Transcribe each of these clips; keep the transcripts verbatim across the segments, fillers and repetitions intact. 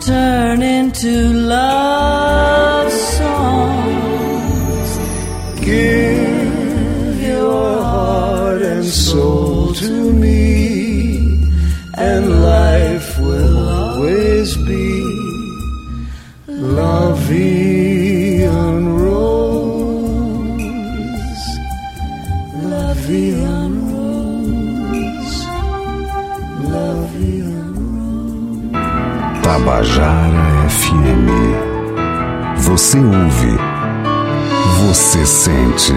turn into love songs. Give your heart and soul to me, and life will always be La Vie en Rose, La Vie en Rose, La Vie en Rose. Tabajara F M. Você ouve, você sente.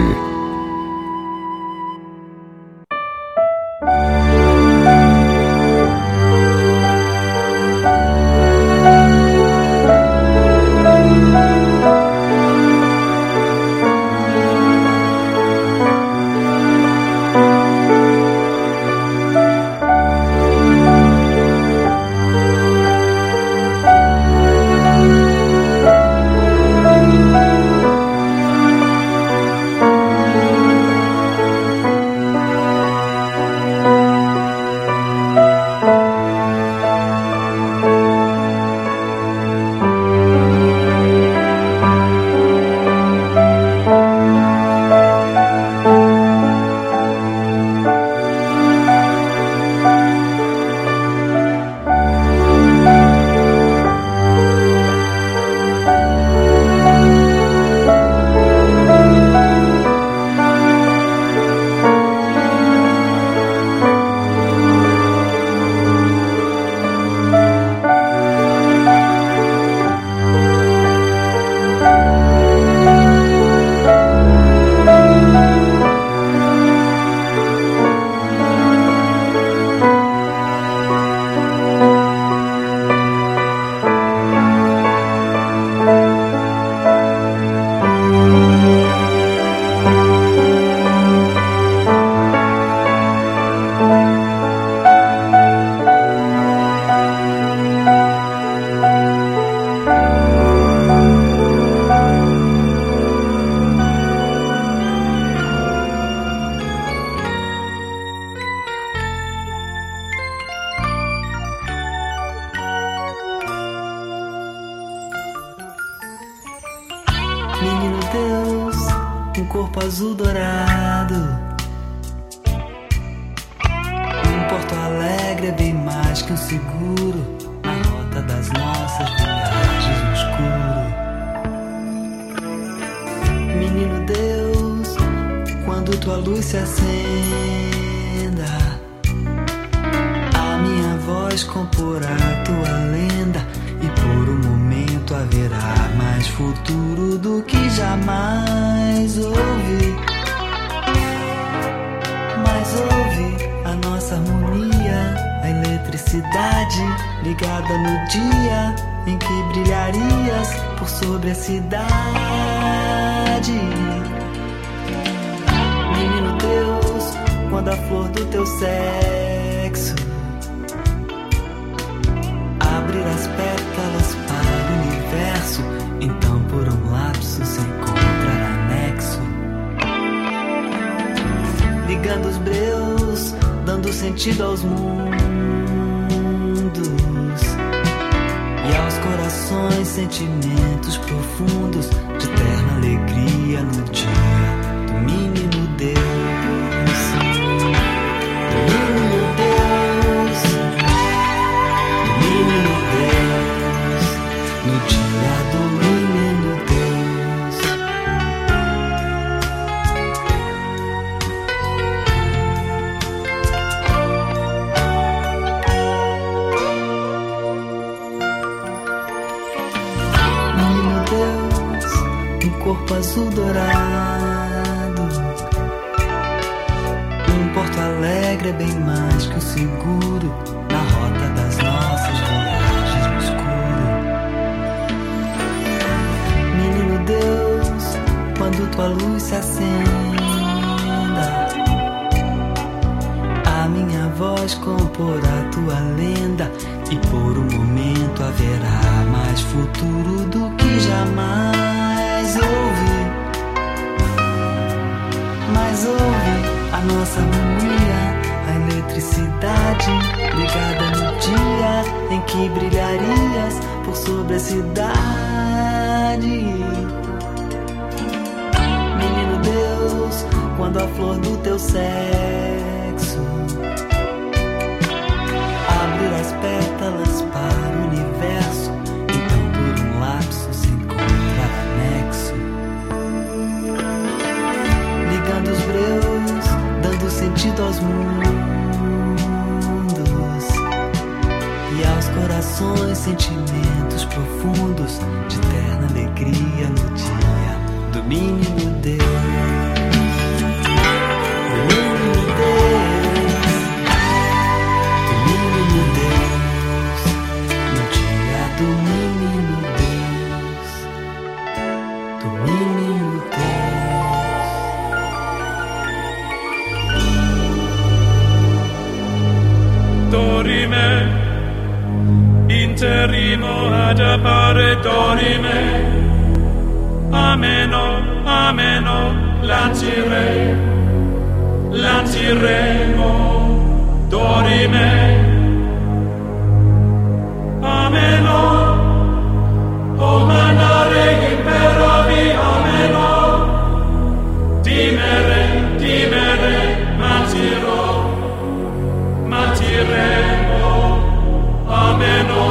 Menino Deus, um corpo azul dourado. Um Porto Alegre é bem mais que um seguro na rota das nossas viagens no escuro. Menino Deus, quando tua luz se acenda, a minha voz comporá tua lenda, e por um momento haverá mais futuro do que jamais ouvi. Mas ouve a nossa harmonia, a eletricidade ligada no dia em que brilharias por sobre a cidade. Menino Deus, quando a flor do teu sexo abrir as pétalas para o universo, então por um lapso se encontrará nexo, ligando os breus, dando sentido aos mundos e aos corações, sentimentos profundos de eterna alegria no dia do menino Deus. No dia do menino Deus. Menino Deus, um corpo azul dourado. Um Porto Alegre é bem mais que o seguro na rota das nossas viagens no escuro. Deus, quando tua luz se acenda, a minha voz comporá tua lenda, e por um momento haverá mais futuro do que jamais ouvi. Mas ouve a nossa harmonia, a eletricidade ligada no dia em que brilharias por sobre a cidade. Menino Deus, quando a flor do teu sexo abrir as pétalas para o universo, então por um lapso se encontra anexo, ligando os breus, dando sentido aos mundos e aos corações, sentimentos profundos de terna alegria no dia do menino Deus. Do menino Deus, do menino Deus, no dia do menino Deus, do menino Deus. Dorime, interrimo ad appare dorime, ameno, ameno, lancire, lanciremo, dorime, ameno, o manare imperavi, ameno, dimere, dimere, matiro, matiremo, ameno.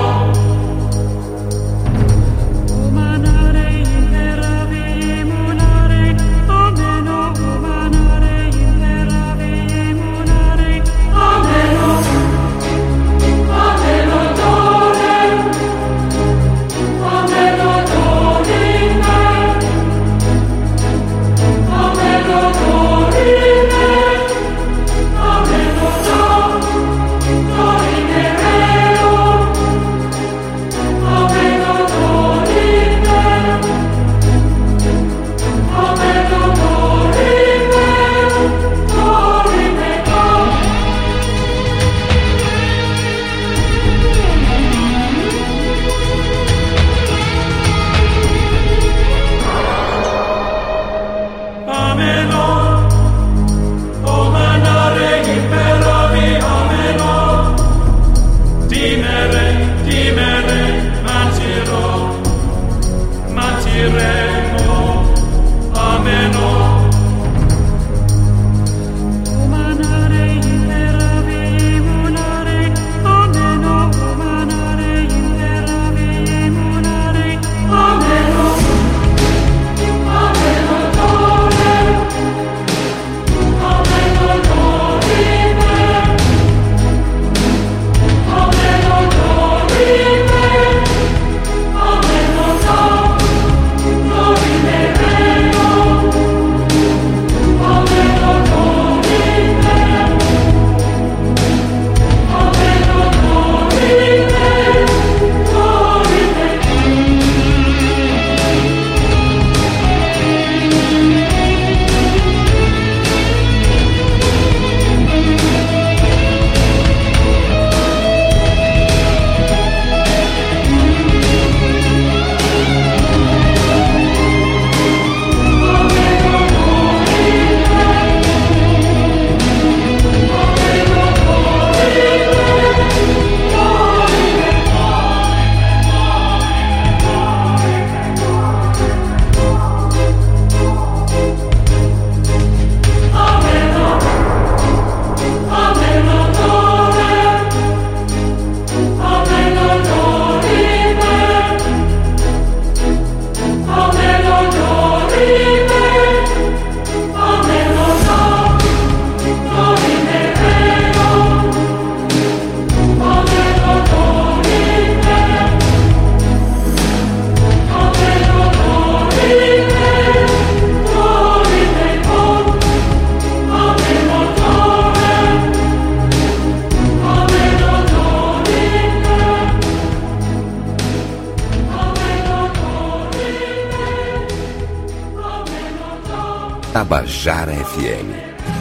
Tabajara F M.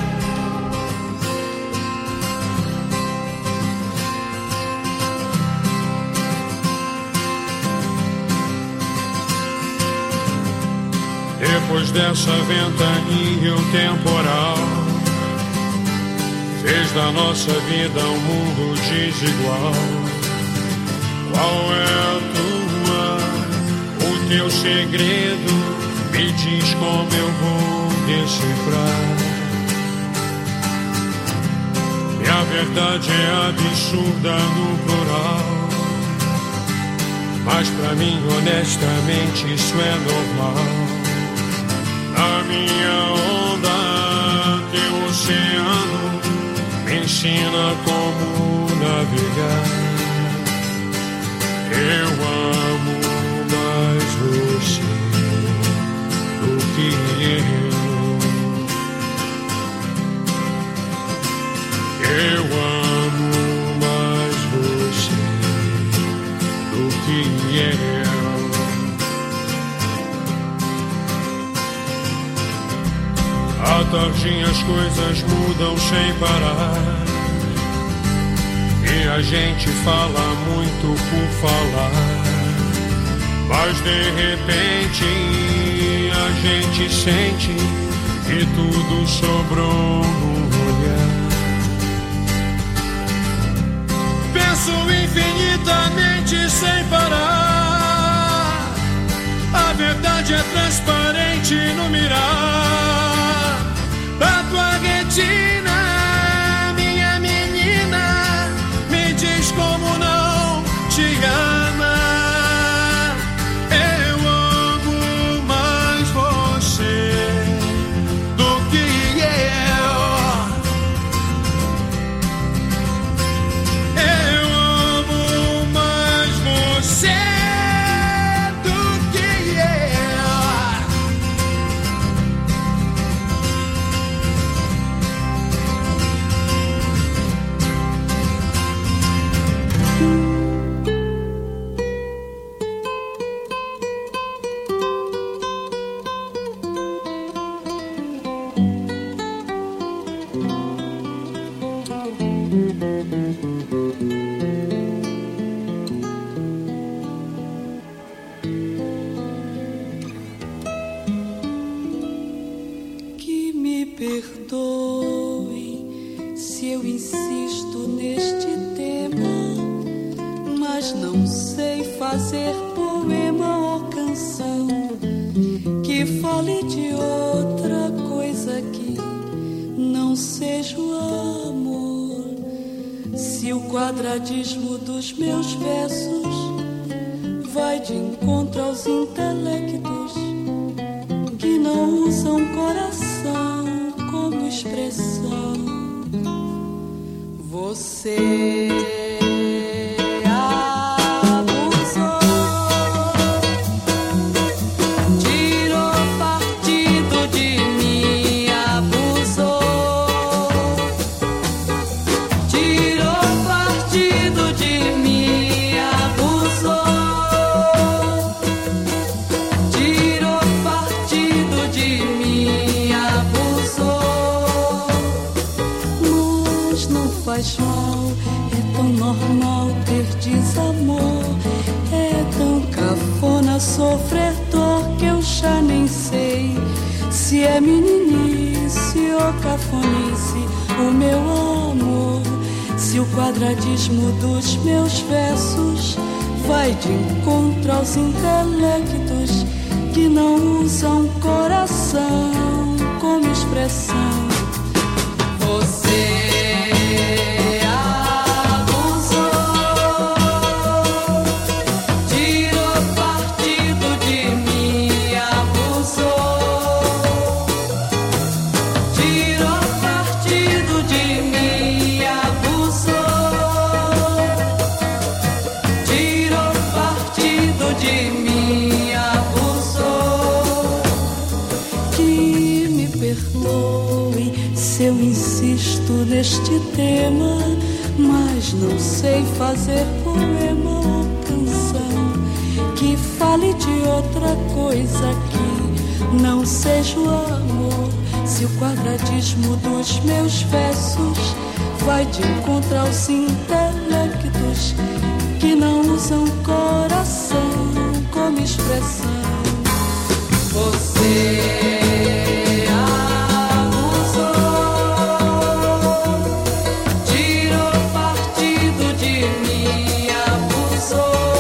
Depois dessa ventania o temporal fez da nossa vida um mundo desigual. Qual é a tua, o teu segredo? Me diz como eu vou decifrar. E a verdade é absurda no plural, mas pra mim, honestamente, isso é normal. A minha onda, teu oceano, me ensina como navegar. Eu amo mais você do que eu. Eu amo mais você do que eu. À tardinha as coisas mudam sem parar, e a gente fala muito por falar, mas de repente a gente sente que tudo sobrou no olhar. Penso infinitamente sem parar, a verdade é transparente no mirar da tua retina, minha menina, me diz como não te ama. Eu amo mais você do que eu. Eu amo mais você do que eu. Que me perdoem se eu insisto neste tema, mas não sei fazer poema ou canção que fale de outra coisa que não seja o amor. Se o quadradismo dos meus versos vai de encontro aos intelectos que não usam coração como expressão, você abusou, tirou partido de mim, abusou, tirou partido de mim, abusou, tirou partido de mim, abusou. Mas não faz mal, é tão normal ter desamor, é tão cafona sofrer dor que eu já nem sei se é meninice ou cafonice o meu amor. Se o quadradismo dos meus versos vai de encontro aos intelectos que não usam coração como expressão, você eu insisto neste tema, mas não sei fazer poema ou canção que fale de outra coisa que não seja o amor. Se o quadradismo dos meus versos vai de encontro aos intelectos que não usam coração como expressão, você abusou, tirou partido de mim, abusou.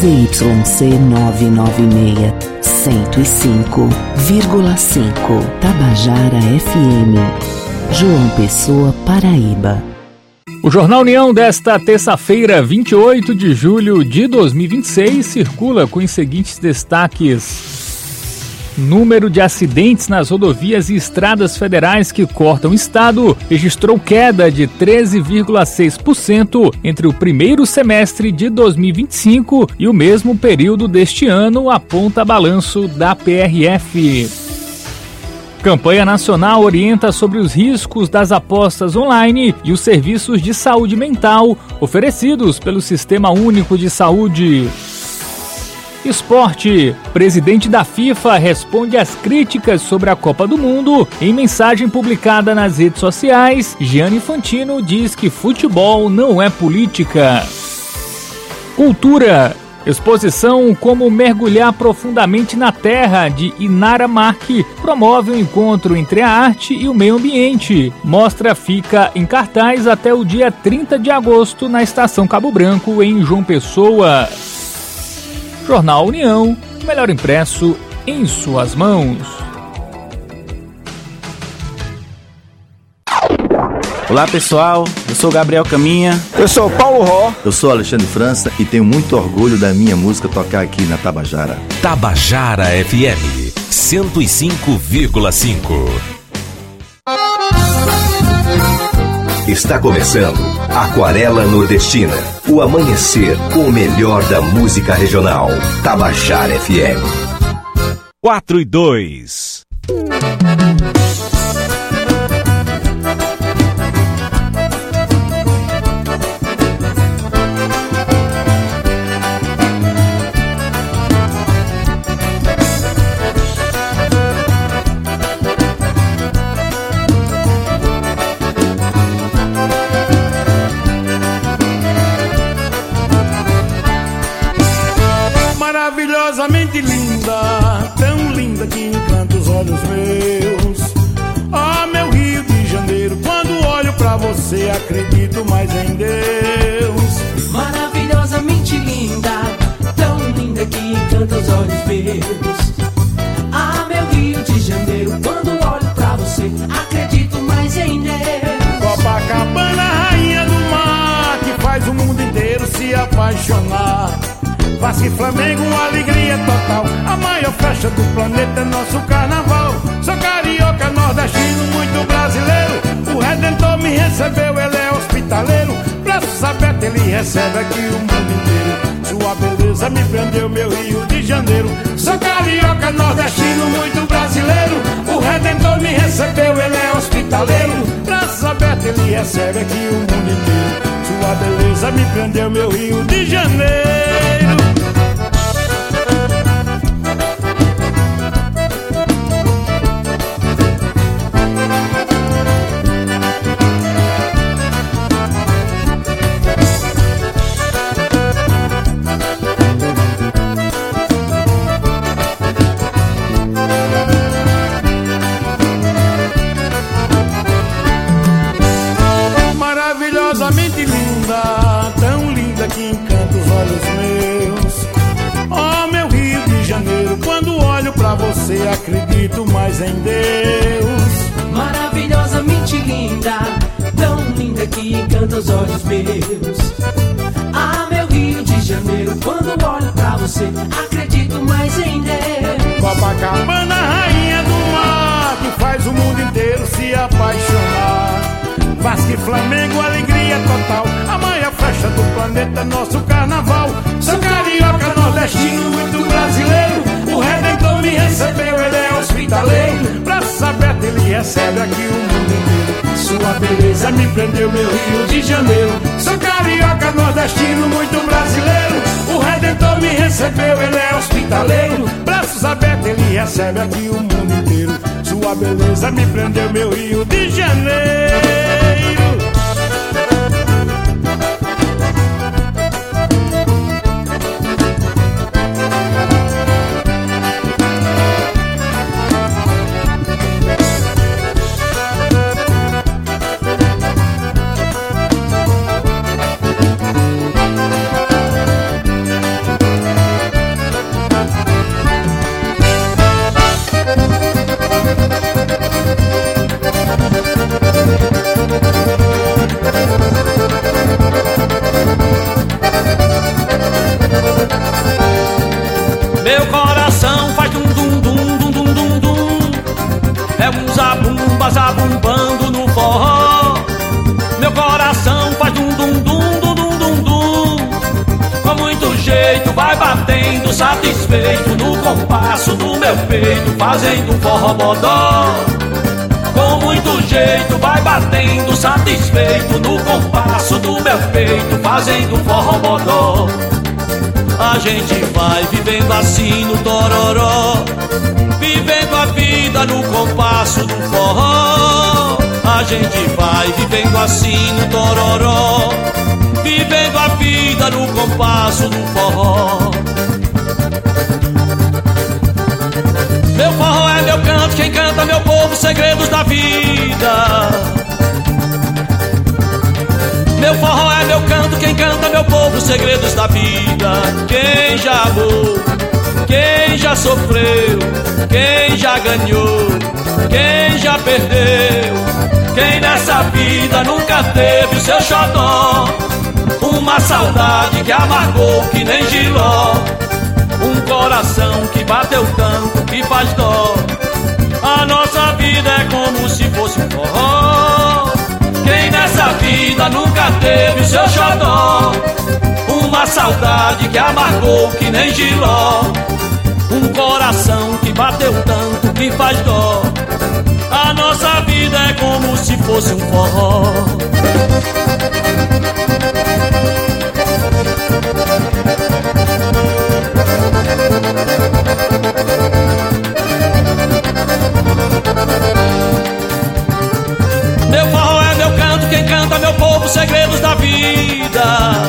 Z Y C novecentos e noventa e seis, cento e cinco vírgula cinco, Tabajara F M, João Pessoa, Paraíba. O Jornal União desta terça-feira, vinte e oito de julho de dois mil e vinte e seis, circula com os seguintes destaques. Número de acidentes nas rodovias e estradas federais que cortam o estado registrou queda de treze vírgula seis por cento entre o primeiro semestre de dois mil e vinte e cinco e o mesmo período deste ano, aponta balanço da P R F. Campanha Nacional orienta sobre os riscos das apostas online e os serviços de saúde mental oferecidos pelo Sistema Único de Saúde. Esporte. Presidente da FIFA responde às críticas sobre a Copa do Mundo. Em mensagem publicada nas redes sociais, Gianni Infantino diz que futebol não é política. Cultura. Exposição Como Mergulhar Profundamente na Terra, de Inara Marque, promove um encontro entre a arte e o meio ambiente. Mostra fica em cartaz até o dia trinta de agosto na Estação Cabo Branco, em João Pessoa. Jornal União, o melhor impresso em suas mãos. Olá pessoal, eu sou Gabriel Caminha. Eu sou Paulo Ró. Eu sou Alexandre França e tenho muito orgulho da minha música tocar aqui na Tabajara. Tabajara F M cento e cinco vírgula cinco. Está começando Aquarela Nordestina, o amanhecer com o melhor da música regional. Tabajara F M quatro e dois. Maravilhosamente linda, tão linda que encanta os olhos meus. Ah, meu Rio de Janeiro, quando olho pra você acredito mais em Deus. Maravilhosamente linda, tão linda que encanta os olhos meus. Ah, meu Rio de Janeiro, quando olho pra você acredito mais em Deus. Copacabana, rainha do mar, que faz o mundo inteiro se apaixonar. Vasco e Flamengo, alegria total, a maior festa do planeta é nosso carnaval. Sou carioca, nordestino, muito brasileiro. O Redentor me recebeu, ele é hospitaleiro. Braços abertos, ele recebe aqui o mundo inteiro. Sua beleza me prendeu, meu Rio de Janeiro. Sou carioca, nordestino, muito brasileiro. O Redentor me recebeu, ele é hospitaleiro. Braços abertos, ele recebe aqui o mundo inteiro. Sua beleza me prendeu, meu Rio de Janeiro. Maravilhosamente linda, tão linda que encanta os olhos meus. Oh, meu Rio de Janeiro, quando olho pra você acredito mais em Deus. Maravilhosamente linda, tão linda que encanta os olhos meus. Ah, meu Rio de Janeiro, quando olho pra você acredito mais em Deus. Copacabana, rainha do mar, que faz o mundo inteiro se apaixonar. Vasco e Flamengo, alegria total, a maior festa do planeta é nosso carnaval. Sou carioca, nordestino, muito brasileiro. O Redentor me recebeu, ele é hospitaleiro. Braços abertos, ele recebe aqui o mundo inteiro. Sua beleza me prendeu, meu Rio de Janeiro. Sou carioca, nordestino, muito brasileiro. O Redentor me recebeu, ele é hospitaleiro. Braços abertos, ele recebe aqui o mundo inteiro. Sua beleza me prendeu, meu Rio de Janeiro. satisfeito no compasso do meu peito, fazendo um forró bodó. Com muito jeito vai batendo, satisfeito no compasso do meu peito, fazendo um forró bodó. A gente vai vivendo assim no tororó, vivendo a vida no compasso do forró. A gente vai vivendo assim no tororó, vivendo a vida no compasso do forró. Meu forró é meu canto, quem canta meu povo, segredos da vida. Meu forró é meu canto, quem canta meu povo, segredos da vida. Quem já amou, quem já sofreu, quem já ganhou, quem já perdeu, quem nessa vida nunca teve o seu xodó, uma saudade que amargou que nem giló, um coração que bateu tanto que faz dó. A nossa vida é como se fosse um forró. Quem nessa vida nunca teve o seu xodó, uma saudade que amargou que nem giló, um coração que bateu tanto que faz dó. A nossa vida é como se fosse um forró. Meu forró é meu canto, quem canta meu povo, segredos da vida.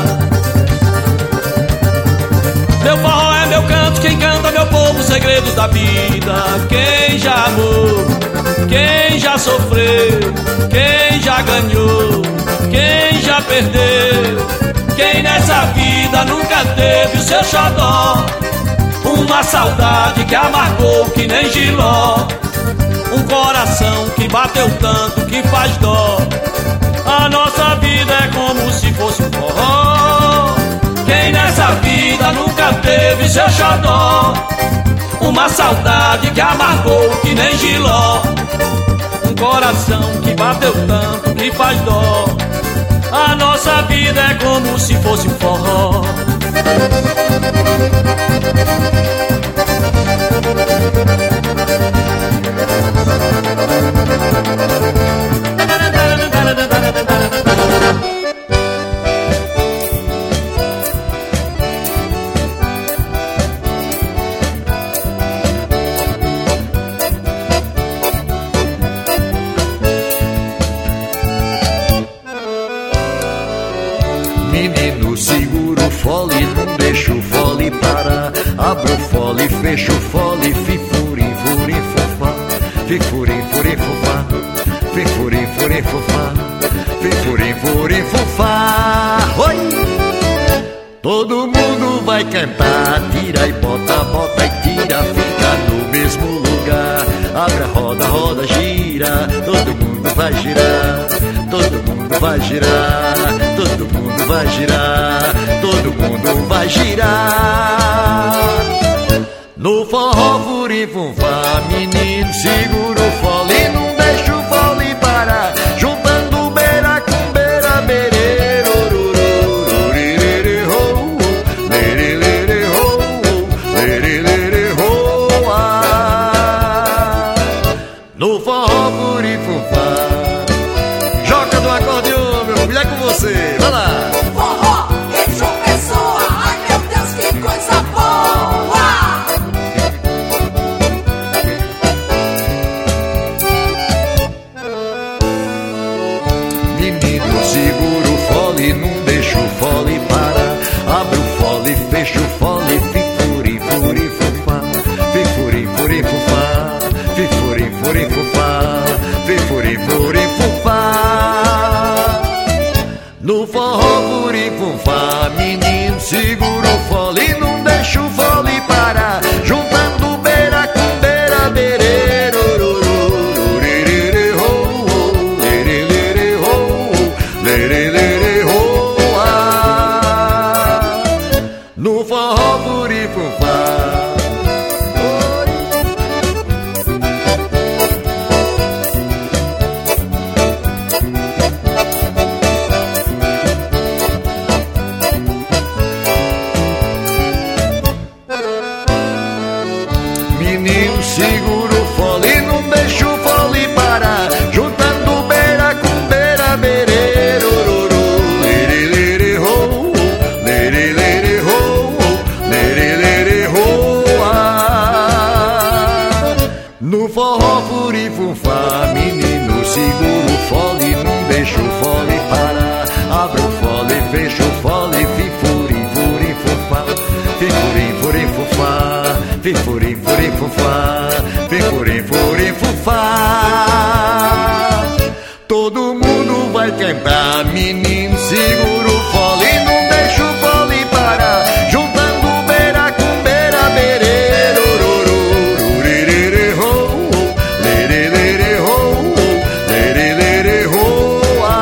Meu forró é meu canto, quem canta meu povo, segredos da vida. Quem já amou, quem já sofreu, quem já ganhou, quem já perdeu, quem nessa vida nunca teve o seu xodó, uma saudade que amargou que nem giló, um coração que bateu tanto que faz dó. A nossa vida é como se fosse um forró. Quem nessa vida nunca teve seu xodó, uma saudade que amargou que nem giló, um coração que bateu tanto que faz dó. A nossa vida é como se fosse um forró. Menino, segura o fole, não deixa o fole parar. Abra o fole, fecha o fole, fifurim, furim, fofá. Fifurim, furim, fofá. Fifurim, furim, fofá. Fifurim, furim, fofá. Oi! Todo mundo vai cantar, tira e bota, bota e tira, fica no mesmo lugar. Abre a roda, roda, gira, todo mundo vai girar. Todo mundo vai girar, todo mundo vai girar, todo mundo vai girar. No forró furim funfá, menino, segura o fole, não deixa o fole parar. Juntando beira com beira, bereiro, no forró furim funfá. Joga do acordeon, meu filho, é com você, vai lá. Forró, em João Pessoa, ai meu Deus, que coisa boa. Menino, segura o fole, não deixa o fole parar. Abre o fole, fecha o fole, fifuri, furi, fufá. Fifuri, furi, fufá. Fifuri, furi, fufá. Fifuri, furi, fufá. No forró furim funfá, menino, segura o fole, não deixa o fole parar. Juntando beira com beira, bereiro, no forró furim funfá. fecho o fole, fifuri, furi, fufá, fifuri, furi, fufá, fifuri, furi, fufá, fifuri, furi, fufá. Todo mundo vai cantar, menino, segura o fole, não deixa o fole parar, juntando beira com beira, bereiro, lerere, ho, lerere, ho, lerere, ho,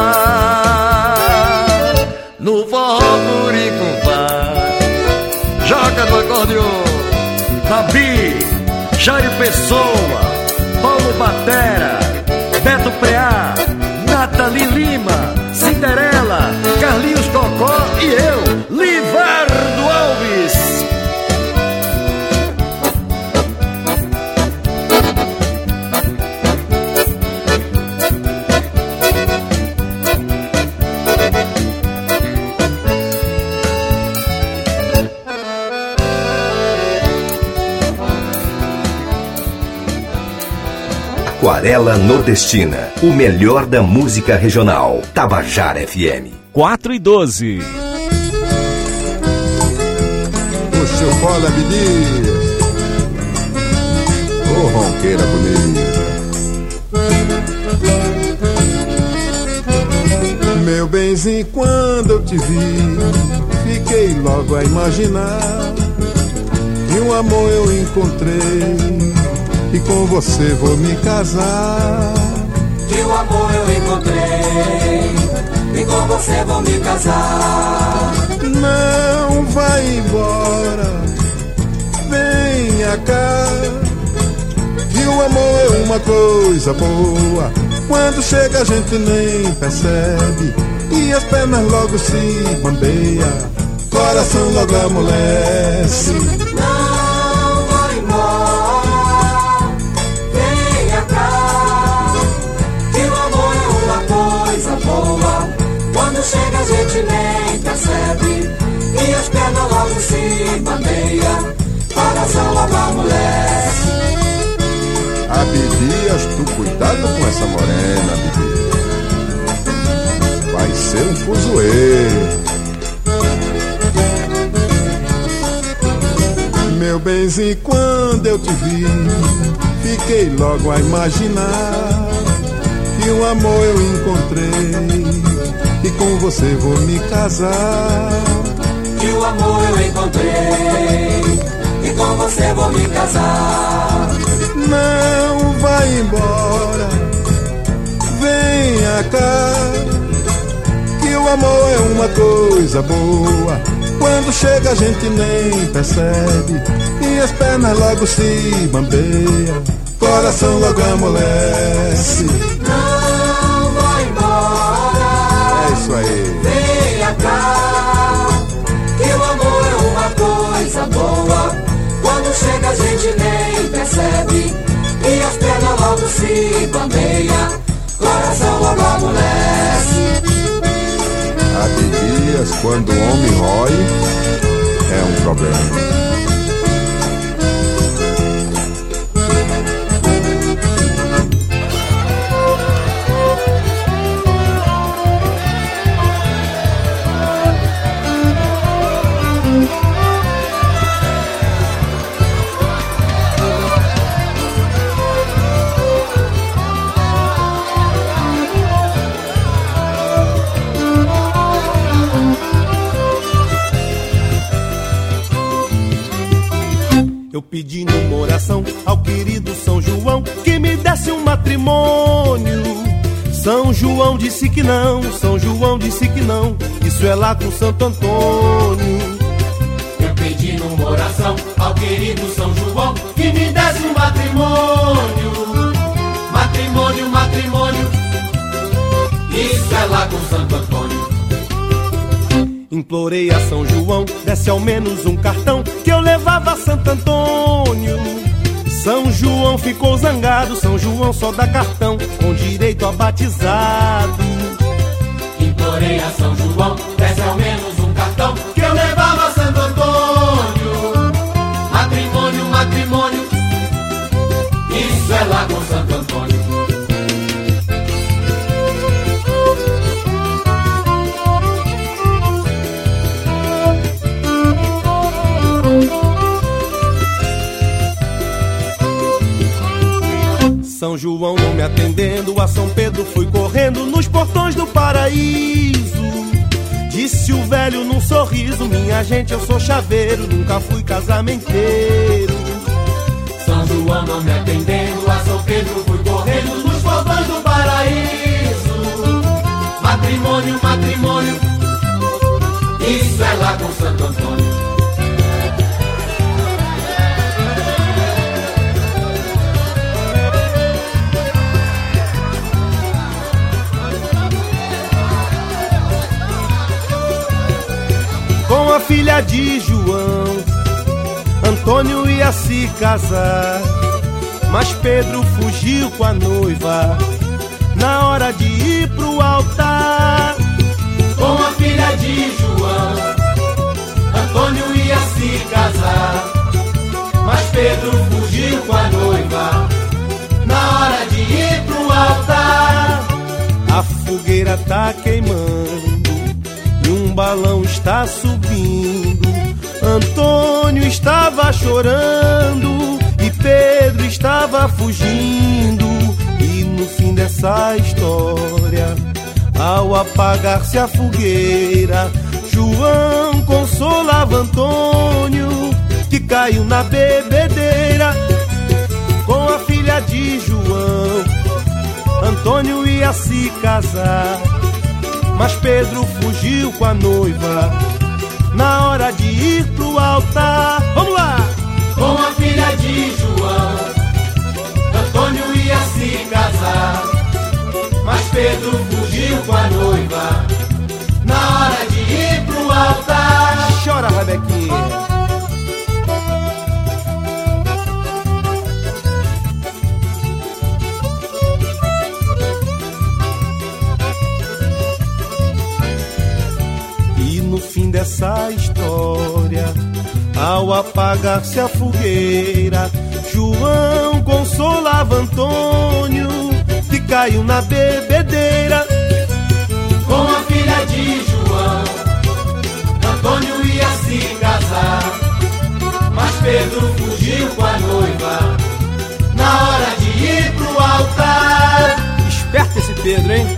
ah. No forró furifufá, joga no acordeon, Fabi, Jair Pessoa, Paulo Batera, Beto Preá, Nathalie Lima, Cinderela, Carlinhos Cocó e eu, Livardo Alves. Aquarela Nordestina, o melhor da música regional. Tabajara F M. quatro e doze. O seu Fole Abdias, ô ronqueira bonita. Meu benzinho, quando eu te vi, fiquei logo a imaginar que um amor eu encontrei e com você vou me casar. Que o amor eu encontrei e com você vou me casar. Não vai embora, venha cá, que o amor é uma coisa boa. Quando chega a gente nem percebe e as pernas logo se bambeia, coração logo amolece. Quando chega a gente nem percebe e as pernas logo se bandeia, coração logo amolece. Abdias, tu cuidado com essa morena, Abdias, vai ser um fuzuê. Meu benzinho, quando eu te vi, fiquei logo a imaginar que um amor eu encontrei e com você vou me casar. Que o amor eu encontrei e com você vou me casar. Não vai embora, venha cá, que o amor é uma coisa boa. Quando chega a gente nem percebe e as pernas logo se bambeia, coração logo amolece. Isso aí. Venha cá, que o amor é uma coisa boa. Quando chega a gente nem percebe e as pernas logo se bambeia, coração logo amolece. Abdias, quando o homem rói, é um problema. Eu pedi numa oração ao querido São João que me desse um matrimônio. São João disse que não, São João disse que não, isso é lá com Santo Antônio. Eu pedi numa oração ao querido São João que me desse um matrimônio. Matrimônio, matrimônio, isso é lá com Santo Antônio. Implorei a São João, desse ao menos um cartão que eu levava a Santo Antônio. São João ficou zangado, São João só dá cartão com direito a batizado. Implorei a São João, desse ao menos um cartão que eu levava a Santo Antônio. Matrimônio, matrimônio, isso é lá com Santo Antônio. São João não me atendendo, a São Pedro fui correndo nos portões do paraíso. Disse o velho num sorriso, minha gente, eu sou chaveiro, nunca fui casamenteiro. São João não me atendendo, a São Pedro fui correndo nos portões do paraíso. Matrimônio, matrimônio, isso é lá com Santo Antônio. Com a filha de João, Antônio ia se casar, mas Pedro fugiu com a noiva na hora de ir pro altar. Com a filha de João, Antônio ia se casar, mas Pedro fugiu com a noiva na hora de ir pro altar. A fogueira tá queimando e um balão está subindo. Antônio estava chorando e Pedro estava fugindo. E no fim dessa história, ao apagar-se a fogueira, João consolava Antônio, que caiu na bebedeira. Com a filha de João, Antônio ia se casar, mas Pedro fugiu com a noiva na hora de ir pro altar. Vamos lá! Com a filha de João, Antônio ia se casar, mas Pedro fugiu com a noiva na hora de ir pro altar. Chora, Rebequinha. Dessa história, ao apagar-se a fogueira, João consolava Antônio, que caiu na bebedeira. Com a filha de João, Antônio ia se casar, mas Pedro fugiu com a noiva na hora de ir pro altar. Esperto esse Pedro, hein?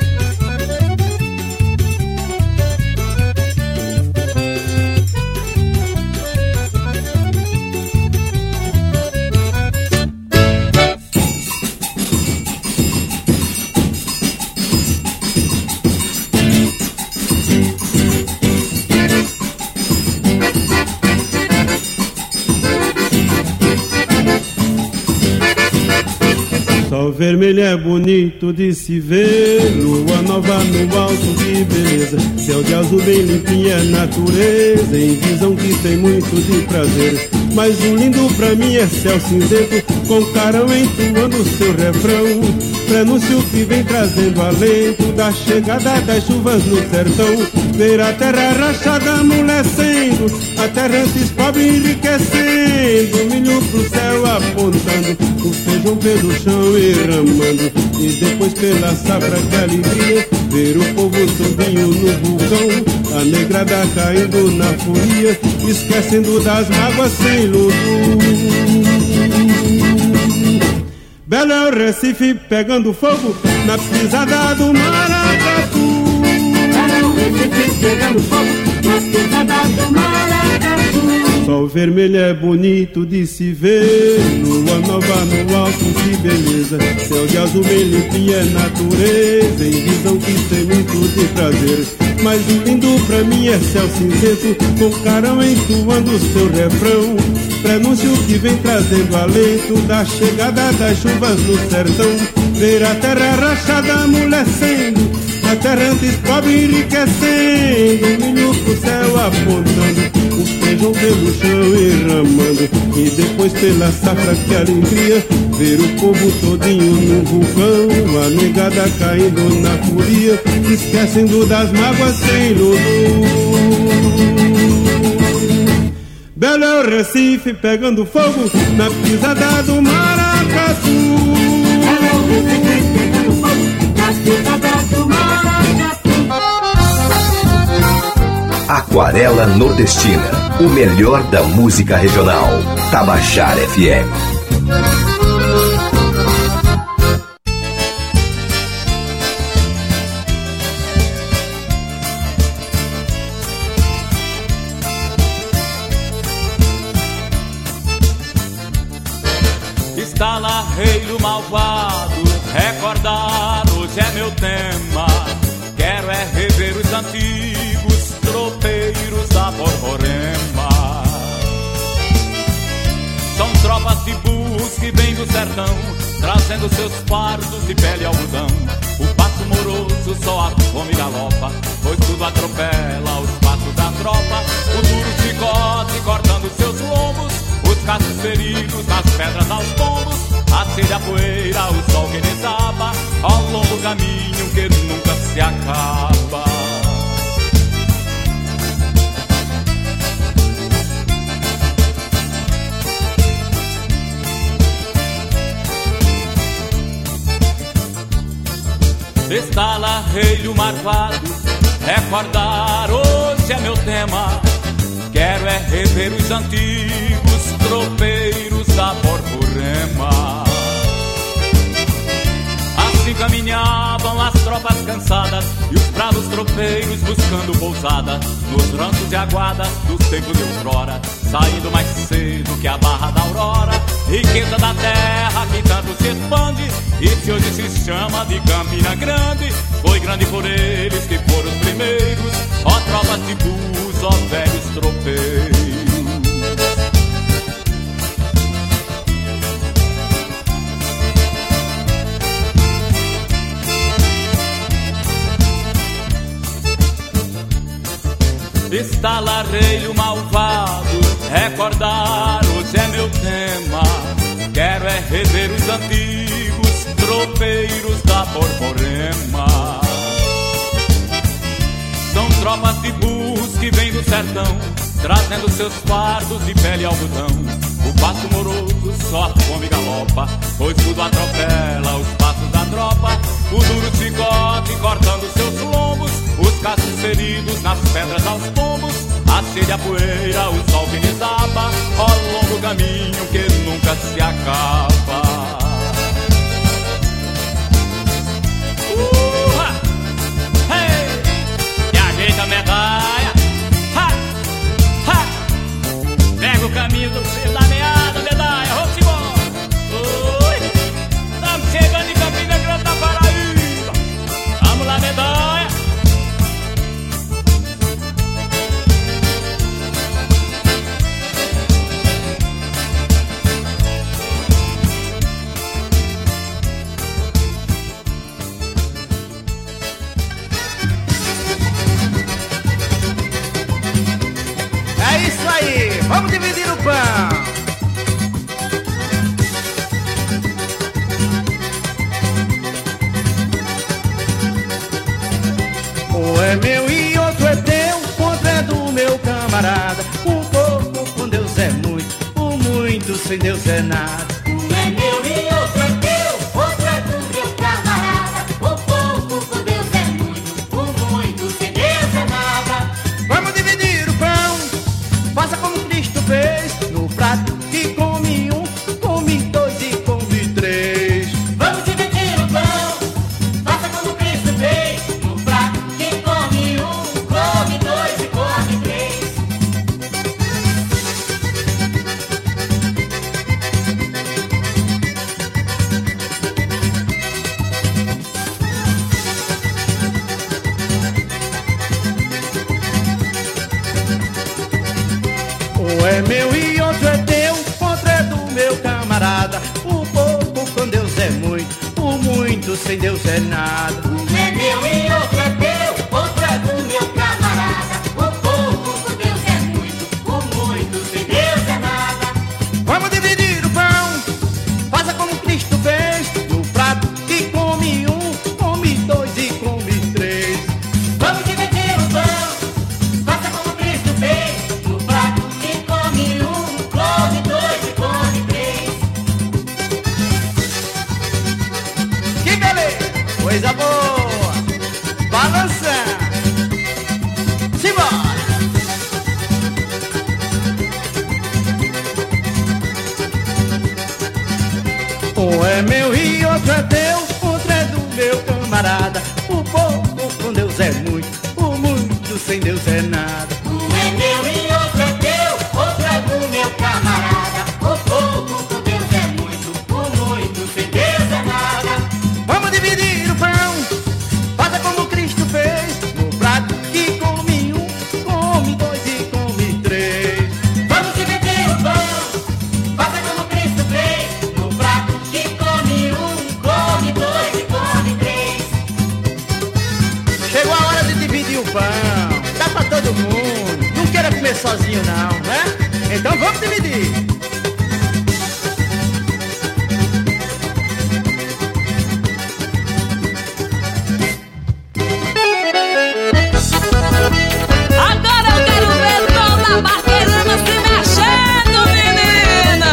Sol vermelho é bonito de se ver, lua nova no alto de beleza, céu de azul bem limpinho é natureza, em visão que tem muito de prazer. Mas o lindo pra mim é céu cinzento, com carão entoando seu refrão, prenúncio que vem trazendo alento da chegada das chuvas no sertão. Ver a terra rachada amolecendo, a terra antes pobre enriquecendo, milho pro céu apontando, o feijão pelo chão derramando, e depois pela safra que alegria, ver o povo todinho no vulcão, a negrada caindo na folia, esquecendo das mágoas sem luto. Belo é o Recife pegando fogo na pisada do maracatu. Belo é o Recife pegando fogo na pisada do maracatu. Sol vermelho é bonito de se ver, lua nova no alto de beleza, céu de azul bem limpinho é natureza, em visão que tem muito de prazer. Mas o lindo pra mim é céu cinzento, com carão entoando seu refrão, prenúncio que vem trazendo alento da chegada das chuvas no sertão. Ver a terra rachada amolecendo, a terra antes pobre enriquecendo, milho pro céu apontando, o feijão pelo chão derramando, e depois pela safra que alegria, ver o povo todinho no vulcão, a negada caindo na folia, esquecendo das mágoas sem luto. Belo é o Recife pegando fogo na pisada do maracatu. Belo é o Recife pegando fogo na pisada do maracatu. Aquarela Nordestina, o melhor da música regional. Tabajara F M. Estalarreiro malvado, recordar hoje é meu tema. Quero é rever os antigos tropeiros da Borborema. São tropas de bus que vêm do sertão, trazendo seus fardos de pele e algodão. O passo moroso só a fome galopa, pois tudo atropela os passos da tropa. O duro chicote cortando seus lombos, os caços feridos nas pedras aos tombos. Acende a poeira, o sol que desaba, ao longo caminho que nunca se acaba. Estalarreiro marvado, recordar hoje é meu tema. Quero é rever os antigos tropeiros da Borborema. Assim caminhavam as tropas cansadas e os bravos tropeiros buscando pousada nos rancos de aguadas dos tempos de outrora, saindo mais cedo que a barra da aurora. Riqueza da terra que tanto se expande e se hoje se chama de Campina Grande. Foi grande por eles que foram os primeiros, ó tropas de bus, ó velhos tropeiros. Estalarreiro malvado, recordar hoje é meu tema. Quero é rever os antigos tropeiros da Borborema. São tropas de bus que vêm do sertão, trazendo seus fardos de pele e algodão. O passo moroso só a fome galopa, pois tudo atropela os passos da tropa. O duro chicote cortando seus lombos, os caços feridos nas pedras aos tombos. Acende a poeira, o sol que desaba, ao longo caminho que nunca se acaba. Uh-ha! Hey! E ajeita a medalha, ha! Ha! Pega o caminho do fio da meada, medalha, vamos embora! Oi! Estamos chegando em Campina Grande da Paraíba. Vamos lá, medalha! É isso aí, vamos dividir o pão. Um é meu e outro é teu, outro é do meu camarada. Um pouco com Deus é muito, o muito sem Deus é nada. Um é meu e outro é teu, outro é do meu camarada. Um pouco com Deus é muito, o muito sem Deus é nada. Vamos dividir o pão, faça como Cristo fez. No prato que come um, come dois e come três. Vamos dividir o pão, faça como Cristo fez. No prato que come um, come dois e come três. Um é meu e outro é teu, outro é do meu camarada. O pouco com Deus é muito, o muito sem Deus é nada. Um é meu e outro é teu, outro é do meu camarada. O pouco com Deus é muito, o muito sem Deus é nada. Vamos dividir o pão, faça como Cristo fez. No prato que come um, come dois e come três. Vamos dividir o pão, faça como Cristo fez. No prato que come um, come dois e come três. Que beleza, coisa boa, balançando. Simbora! Um é meu e outro é teu, outro é do meu camarada. O pouco com Deus é muito, o muito sem Deus é nada. Um é meu e outro é teu, outro é do meu camarada. O pouco com Deus é muito, o todo mundo. Não queira comer sozinho não, né? Então vamos dividir. Agora eu quero ver toda a barqueirama se mexendo, menina.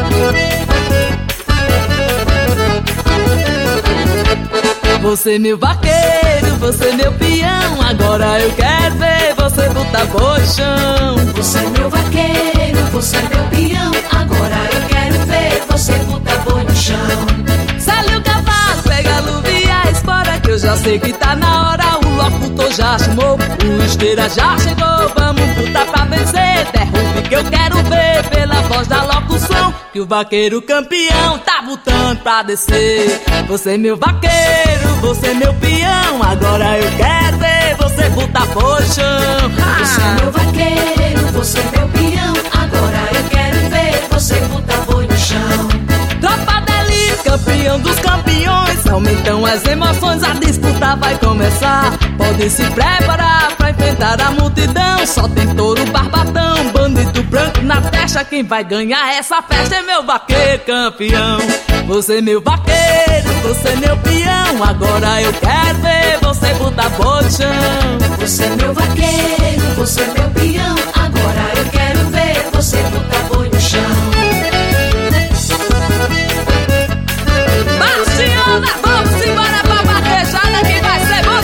Você meu vaqueiro, você meu peão. Agora eu quero ver você botar boi no chão. Você meu vaqueiro, você meu peão. Agora eu quero ver você botar boi no chão. Sale o cavalo, pega a luva e a espora, que eu já sei que tá na hora. O locutor já chamou, o esteira já chegou. Vamos botar pra vencer, derrube que eu quero ver pela voz da locução, que o vaqueiro campeão tá botando pra descer. Você meu vaqueiro, você meu peão. Agora eu quero ver você botar boi no chão. Você meu vaqueiro, você meu peão. Agora eu quero ver você botar boi no chão. Tropa da elite, campeão dos campeões. Aumentam as emoções, a disputa vai começar. Pode se preparar pra enfrentar a multidão. Só tem touro barbatão, bandido branco na testa. Quem vai ganhar essa festa é meu vaqueiro campeão. Você meu vaqueiro, você meu peão. Agora eu quero ver você botar boi no chão. Você meu vaqueiro, você meu peão. Agora eu quero ver você botar boi no chão. Marciana, vamos embora pra vaquejada que vai ser bom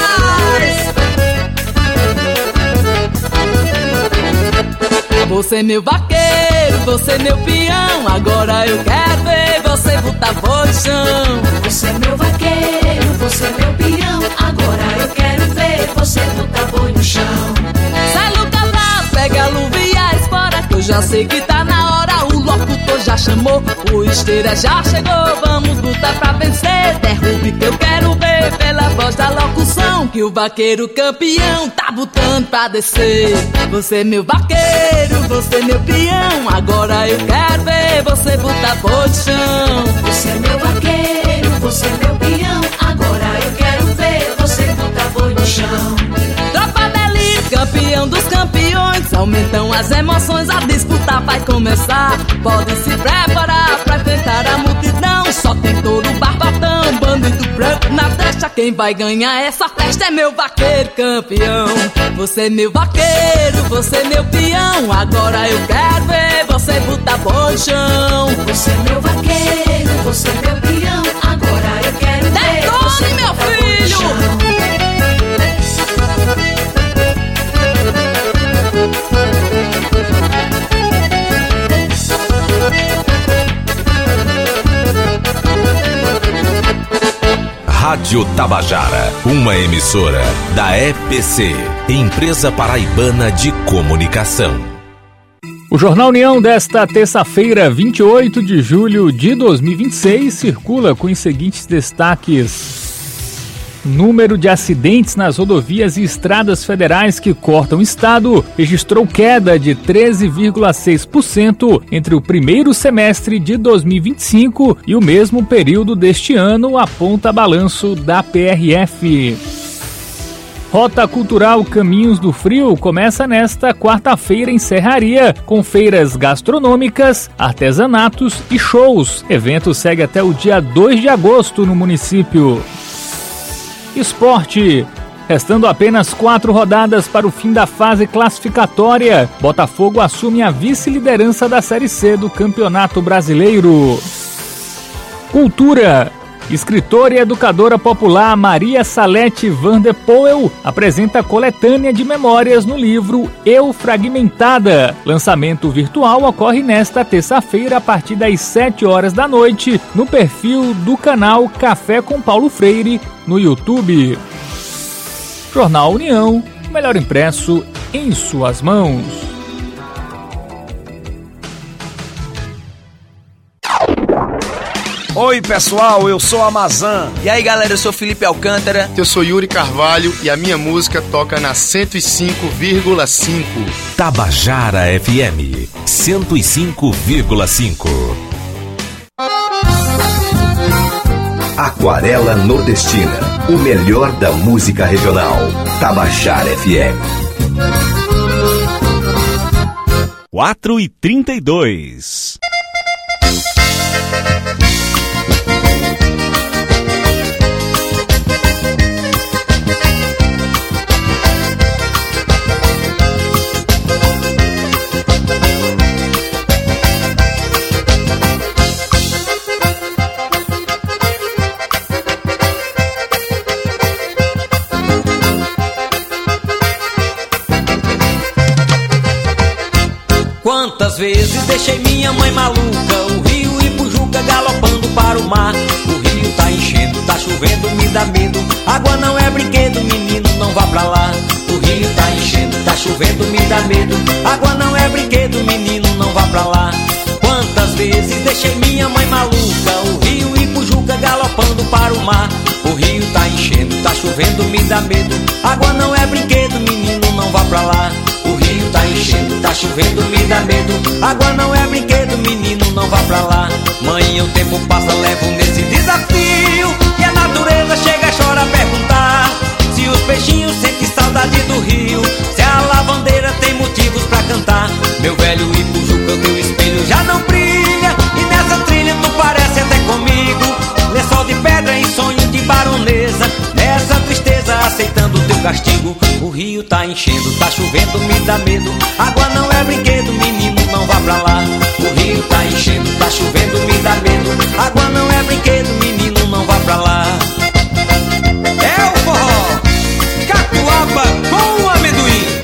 demais. Você meu vaqueiro, você meu peão. Agora eu quero ver você botar boi no chão. Você meu vaqueiro, você meu peão. Agora eu quero ver você botar boi no chão. Sai no cavalo, pega a luva e a espora, que eu já sei que tá na hora. O locutor já chamou, o esteira já chegou. Vamos lutar pra vencer, derrube que eu quero ver pela voz da locução, que o vaqueiro campeão tá botando pra descer. Você meu vaqueiro, você meu peão. Agora eu quero ver você botar boi no chão. Você meu vaqueiro, você meu peão. Agora eu quero ver você botar boi no chão. Tropa da elite, campeão dos campeões. Aumentam as emoções, a disputa vai começar. Pode se preparar pra enfrentar a multidão. Só tem touro barbatão, bandido branco na testa. Quem vai ganhar essa festa é meu vaqueiro campeão. Você meu vaqueiro, você meu peão. Agora eu quero ver você botar boi no chão. Você meu vaqueiro, você meu peão. Agora eu quero ver você meu botar boi no chão. Rádio Tabajara, uma emissora da E P C, Empresa Paraibana de Comunicação. O Jornal União desta terça-feira, vinte e oito de julho de dois mil e vinte e seis, circula com os seguintes destaques. Número de acidentes nas rodovias e estradas federais que cortam o estado registrou queda de treze vírgula seis por cento entre o primeiro semestre de dois mil e vinte e cinco e o mesmo período deste ano, aponta balanço da P R F. Rota Cultural Caminhos do Frio começa nesta quarta-feira em Serraria, com feiras gastronômicas, artesanatos e shows. Evento segue até o dia dois de agosto no município. Esporte. Restando apenas quatro rodadas para o fim da fase classificatória, Botafogo assume a vice-liderança da Série C do Campeonato Brasileiro. Cultura. Escritora e educadora popular Maria Salete van der Poel apresenta coletânea de memórias no livro Eu Fragmentada. Lançamento virtual ocorre nesta terça-feira a partir das sete horas da noite no perfil do canal Café com Paulo Freire no YouTube. Jornal União, o melhor impresso em suas mãos. Oi pessoal, eu sou a Amazã. E aí galera, eu sou Felipe Alcântara. Eu sou Yuri Carvalho e a minha música toca na cento e cinco vírgula cinco. Tabajara F M cento e cinco vírgula cinco. Aquarela Nordestina, o melhor da música regional. Tabajara F M. quatro e trinta e dois. Quantas vezes deixei minha mãe maluca, o rio Ipujuca galopando para o mar. O rio tá enchendo, tá chovendo, me dá medo. Água não é brinquedo, menino, não vá pra lá. O rio tá enchendo, tá chovendo, me dá medo. Água não é brinquedo, menino, não vá pra lá. Quantas vezes deixei minha mãe maluca, o rio Ipujuca galopando para o mar. O rio tá enchendo, tá chovendo, me dá medo. Água não é brinquedo, menino, não vá pra lá. O rio tá enchendo, tá chovendo, me dá medo. Água não é brinquedo, menino, não vá pra lá. Mãe, o tempo passa, levo nesse desafio, e a natureza chega e chora a perguntar se os peixinhos sentem saudade do rio, se a lavandeira tem motivos pra cantar. Meu velho Ipujuca, teu espelho já não brilha, e nessa trilha tu parece até comigo. Lençol de pedra em sonho de baronesa, nessa tristeza aceitando o teu castigo. O rio tá enchendo, tá chovendo, me dá medo. Água não é brinquedo, menino, não vá pra lá. O rio tá enchendo, tá chovendo, me dá medo. Água não é brinquedo, menino, não vá pra lá. É o forró, catuaba com amendoim.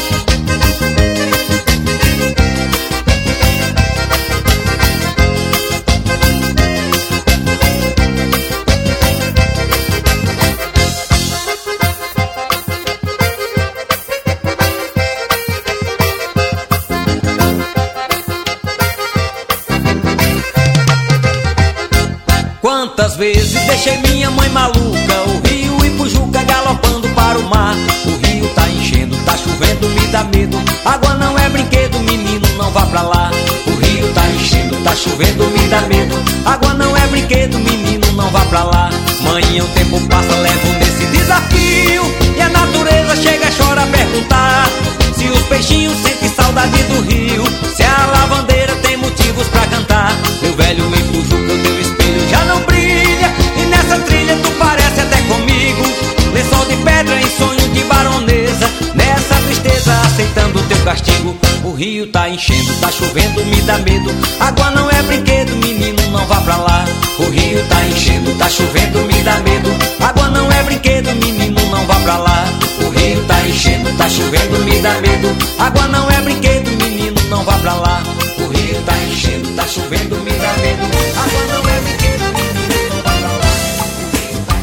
Quantas vezes deixei minha mãe maluca, o rio Ipujuca galopando para o mar. O rio tá enchendo, tá chovendo, me dá medo. Água não é brinquedo, menino, não vá pra lá. O rio tá enchendo, tá chovendo, me dá medo. Água não é brinquedo, menino, não vá pra lá. Mãe, o tempo passa, levo nesse desafio, e a natureza chega e chora a perguntar se os peixinhos sentem saudade do rio, se a lavandeira tem motivos pra cantar. Meu velho Ipujuca, o teu espelho já não brilha, e nessa trilha tu parece até comigo. Lençol de pedra em sonho de baronesa, nessa tristeza aceitando o teu castigo. O rio tá enchendo, tá chovendo, me dá medo. Água não é brinquedo, menino, não vá pra lá. O rio tá enchendo, tá chovendo, me dá medo. Água não é brinquedo, menino, não vá pra lá. O rio tá enchendo, tá chovendo, me dá medo. Água não é brinquedo, menino, não vá pra lá. O rio tá enchendo, tá chovendo, me dá medo. Água não é brinquedo, menino, não vá pra lá. O rio tá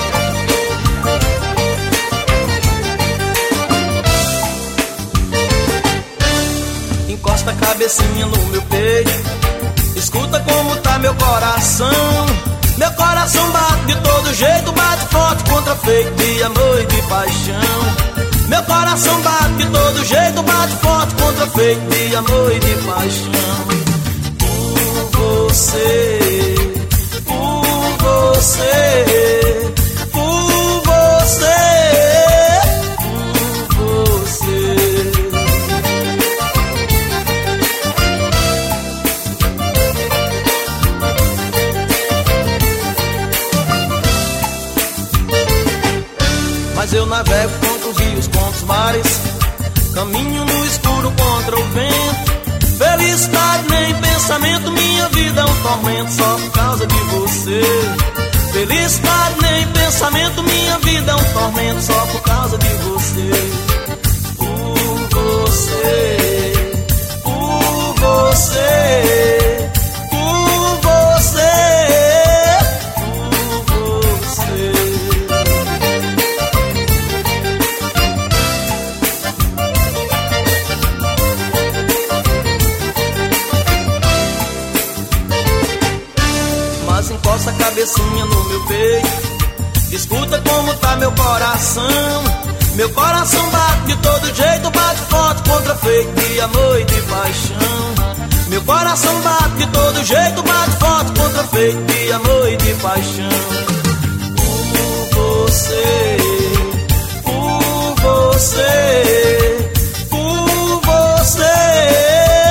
enchendo. Encosta a cabecinha no meu peito, escuta como tá meu coração. Meu coração bate de todo jeito, bate forte contra feito de amor e de paixão. Meu coração bate de todo jeito, bate forte contra feito de amor e de paixão. Por você, por você, por você, por você. Mas eu navego contra os rios, contra os mares, caminho no escuro contra o vento. Felicidade nem pensamento, minha vida é um tormento só por causa de você. Felicidade nem pensamento, minha vida é um tormento só por causa de você. Por você, por você, por você, por você. Mas encosta a cabecinha no meu peito, escuta como tá meu coração. Meu coração bate de todo jeito, bate forte contra feito de amor e de paixão. Meu coração bate de todo jeito, bate forte contra feito de amor e de paixão. Por você, por você, por você.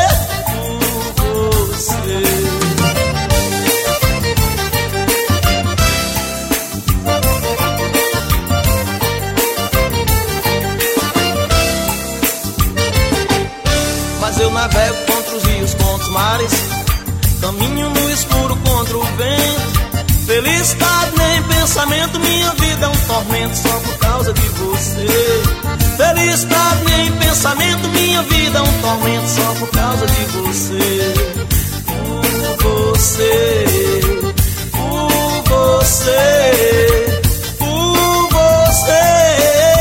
mas eu navego contra os rios, contra os mares. Caminho no escuro contra o vento. Felicidade nem pensamento, minha vida é um tormento só por causa de você. Felicidade nem pensamento, minha vida é um tormento só por causa de você. Por você, por você, por você.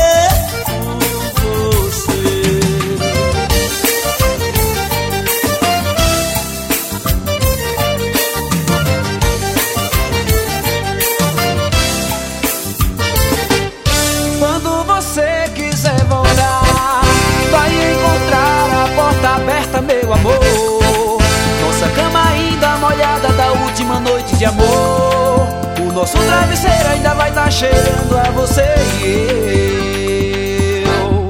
Meu amor, nossa cama ainda molhada da última noite de amor. O nosso travesseiro ainda vai estar cheirando a você e eu.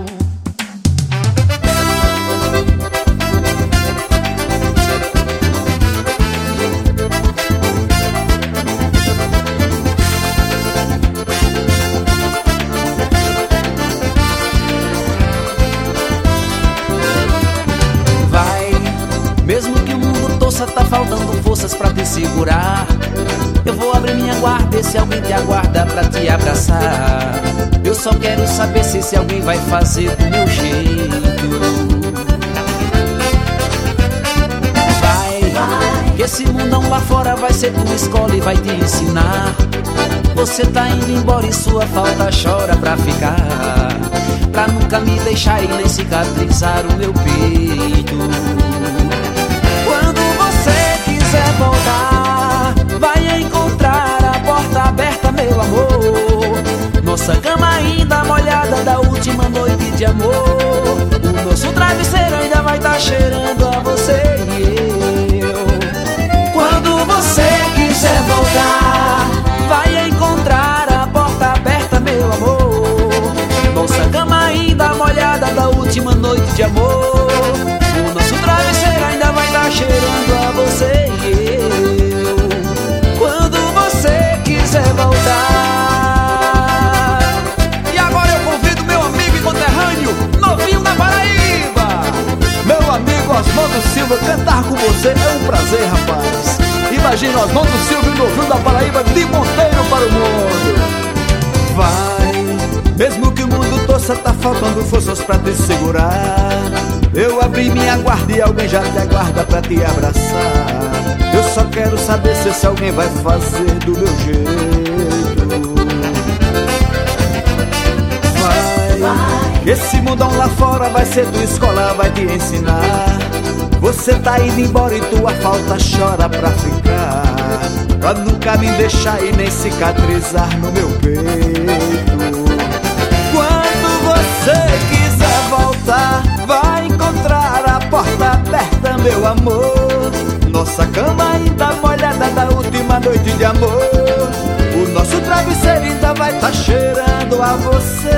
Tá faltando forças pra te segurar. Eu vou abrir minha guarda, se alguém te aguarda pra te abraçar. Eu só quero saber se esse alguém vai fazer do meu jeito. Vai, vai, que esse mundão lá fora vai ser tua escola e vai te ensinar. Você tá indo embora e sua falta chora pra ficar, pra nunca me deixar e nem cicatrizar o meu peito. Se voltar, vai encontrar a porta aberta, meu amor. Nossa cama ainda molhada da última noite de amor. O nosso travesseiro ainda vai estar cheirando a você e eu. Quando você quiser voltar, vai encontrar a porta aberta, meu amor. Nossa cama ainda molhada da última noite de amor. O nosso travesseiro ainda vai estar cheirando a você. Voltar. E agora eu convido meu amigo e conterrâneo Novinho da Paraíba, meu amigo Oswaldo Silva, cantar com você é um prazer, rapaz. Imagina Oswaldo Silva e Novinho da Paraíba de Monteiro para o mundo. Vai, mesmo que o mundo torça, tá faltando forças pra te segurar. Eu abri minha guarda e alguém já te aguarda pra te abraçar. Eu só quero saber se esse alguém vai fazer do meu jeito. Vai, vai, esse mundão lá fora vai ser tua escola, vai te ensinar. Você tá indo embora e tua falta chora pra ficar, pra nunca me deixar e nem cicatrizar no meu peito. Quando você quiser voltar, vai encontrar a porta aberta, meu amor. Nossa cama ainda molhada da última noite de amor. O nosso travesseiro ainda vai tá cheirando a você.